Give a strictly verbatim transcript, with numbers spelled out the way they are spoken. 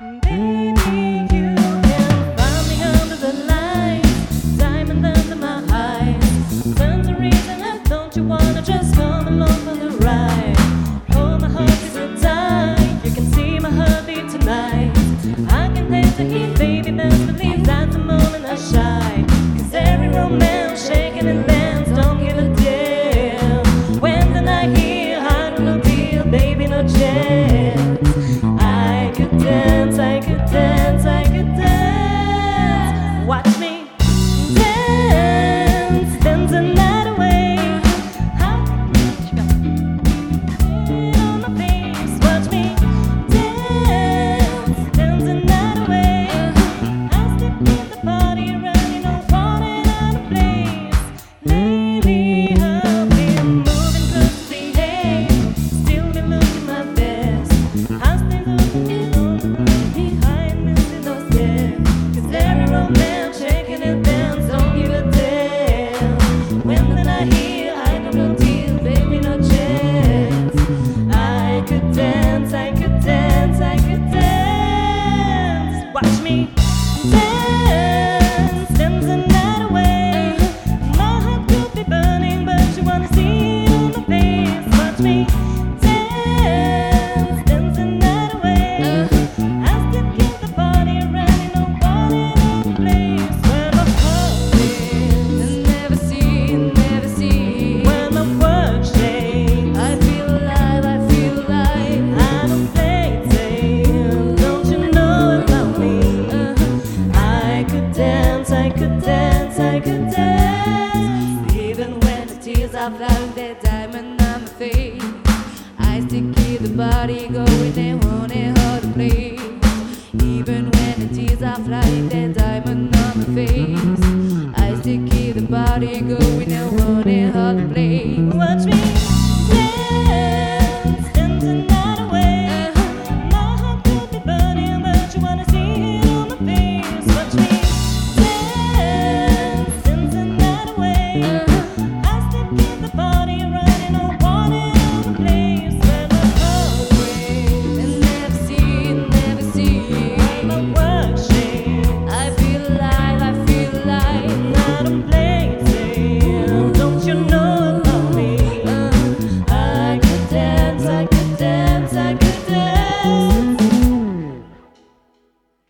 Baby, you can find me under the lights, diamond under my eyes. There's a reason I don't you wanna just come along for the ride. Hold my heart so tight, you can see my heartbeat tonight. I can taste the heat, baby, best believe that's the moment I shine. 'Cause every romance shaking and dance, don't give a damn. When the night here, I don't know deal, baby, no chance. I could dance, I could dance, I could dance. Watch me dance, dance the night away. How much you got on my face? Watch me dance, dance the night away. I step in the party, running on, wanting out of place. Lately I've been moving close to the edge, still been looking my best. I stay looking on behind me to those stairs. 'Cause every romance shaking and dance, don't give a damn. When the night here, I know no deal, baby, no chance. I could dance, I could dance, I could dance. Watch me dance, dance the night away. My heart could be burning, but you wanna see it on my face. Watch me dance, dance the night away. I still keep the party running, no wanting out of place. Where my heart is, Never see, never see. where my work shakes. I feel alive, I feel alive. I don't play it safe, don't you know about me? I could dance, I could dance, I could dance. Even when the tears are flowing, that diamond on my face, I still keep the body going and wanting her to play. Even when the tears are flying, that diamond on my face, I still keep the body going and wanting her to play. Watch me